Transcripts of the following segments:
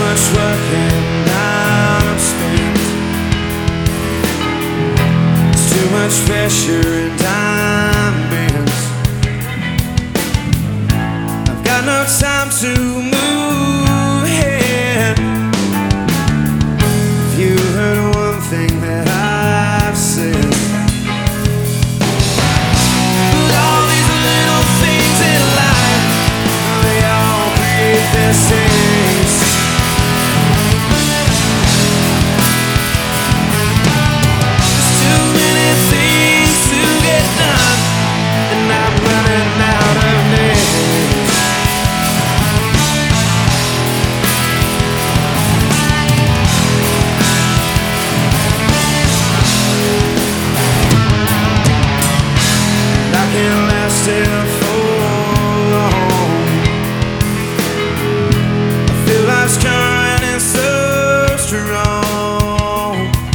much work and I'm spent. It's too much pressure and I'm bent. I've got no time to move ahead. If you heard one thing that I've said, but all these little things in life, they all create this taste. There's too many things to get done, and I'm running out of days. I can't last here for long. I feel life's running so strong.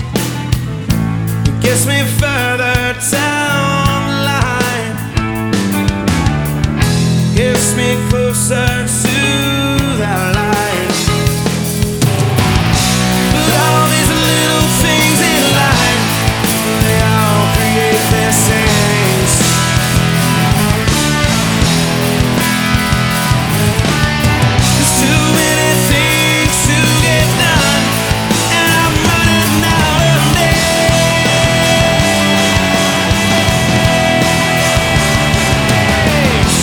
It gets me further down the line, gets me closer to that light. But all these little things in life, they all create this taste. There's too many things to get done, and I'm running out of days.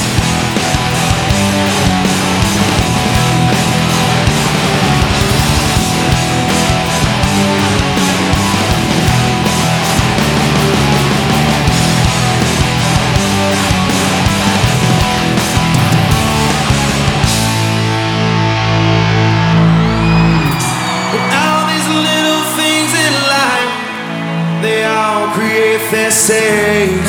But all these little things in life, they all create this taste.